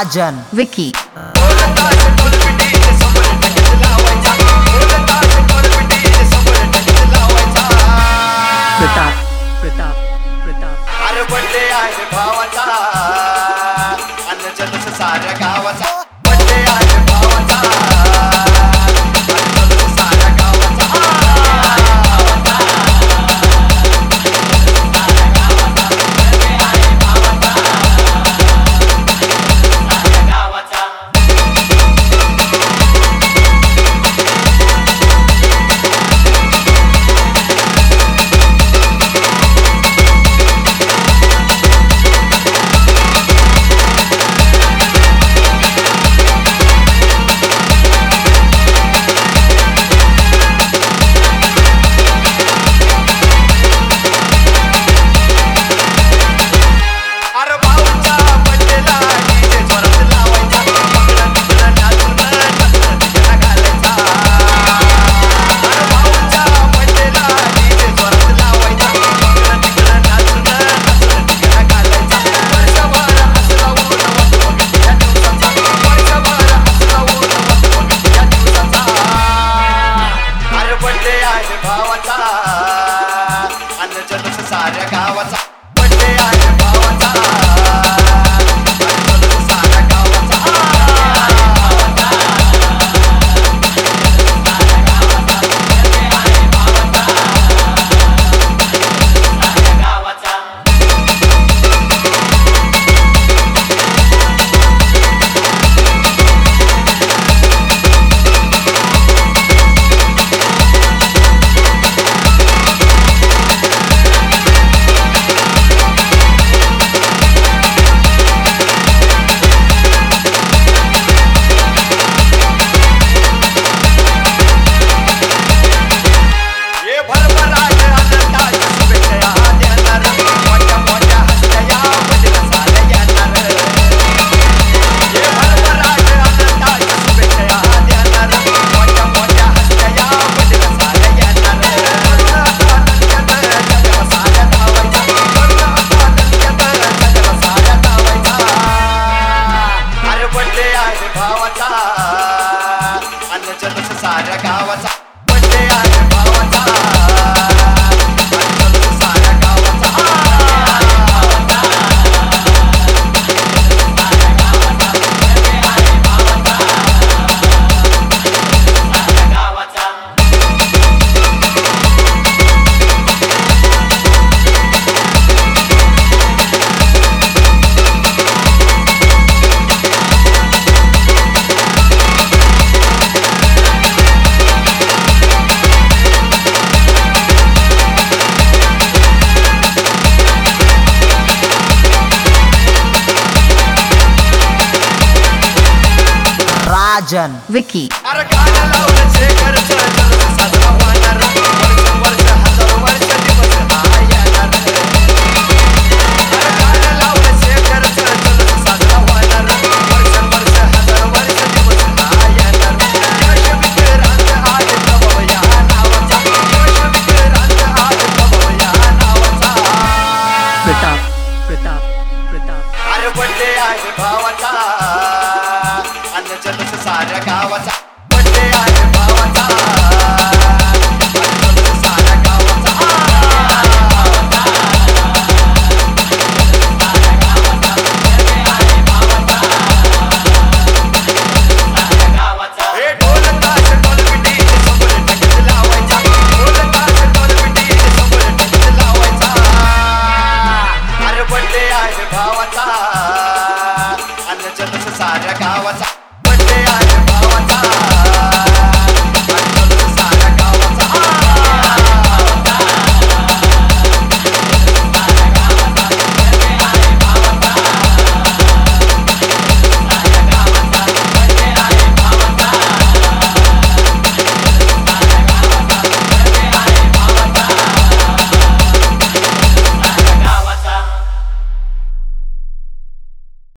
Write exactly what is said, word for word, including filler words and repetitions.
राजन विकी प्रताप प्रताप प्रताप अरे बड्डे आहे भावाचा अन्न जलस साऱ्या गावाचा बड्डे आहे भावाचा अन्न जलस साऱ्या गावाचा भावाचा अन्न जलस साऱ्या गावाचा बड्डे आहे भावाचा अन्न जलस साऱ्या गावाचा भावाचा अन्न जलस साऱ्या गावाचा बड्डे आहे भावाचा अन्न जलस साऱ्या गावाचा राजन विकी अरे गाणं लावलं शेखरचं जलस साजरा